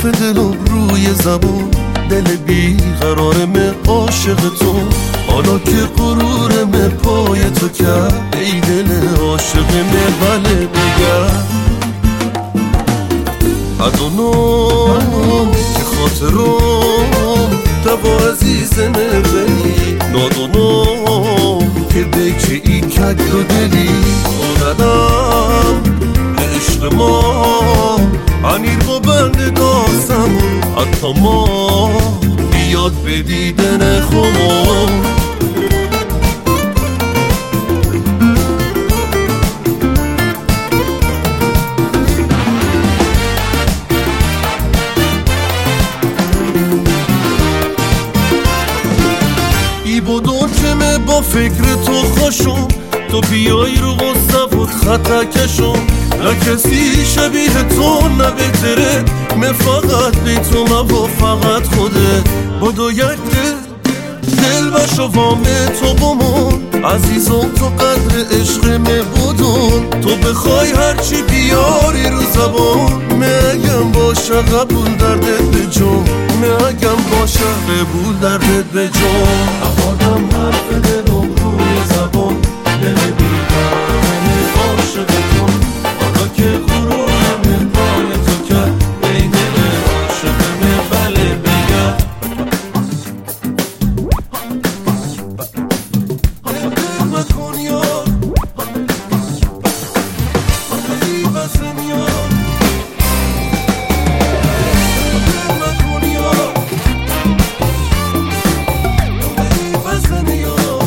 حرف دلم روی زبون، دل بیقرارم عاشق تو. حالا که غرورم پای تو کرد، ای دل عاشقم بله بگرد. ادونم که خاطرم دوا عزیزم بلی، نادونم که بکه ای کد و دلی. آدم عشق ما انیر با بند داستمون، حتی ما بیاد به دیدن خمون. ای بودون که من با فکر تو خوشم، تو بیای رو غصه بود خطا کشم. نه کسی شبیه تو نه بهتره، من فقط بی تو من با فقط خوده. بدو یک دل بشو وامه تو بمون، عزیزم تو قدر عشق می بودون. تو بخوای هرچی بیاری رو زبان، میگم باشه قبول دردت به جون، میگم باشه قبول دردت به جون. آدم حرف دلم روی زبان، دل بیقرارم عاشق تو. حالا که غرورم پای تو کرد، ای دل عاشقم بله بگرد. دل مکن یار، دلی بسن یار. دل مکن یار، دلی بسن یار.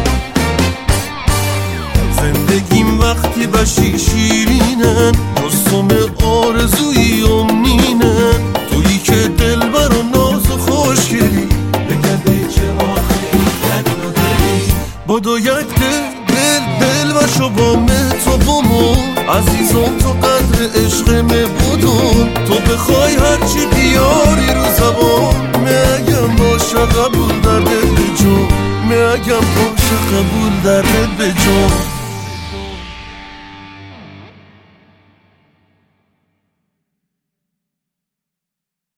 زندگیم وقتی بشی شیرینن، رسوم آرزوی امنینن. تویی که دل بر و ناز و خوشگلی، بگرده چه آخری یک و دلی. بدو یک دل بشو با من تو بمون، عزیزم تو قدر عشق می بودون. تو بخوای هرچی بیاری رو زبان، میگم باشه قبول دردت به جون، میگم باشه قبول دردت به جون.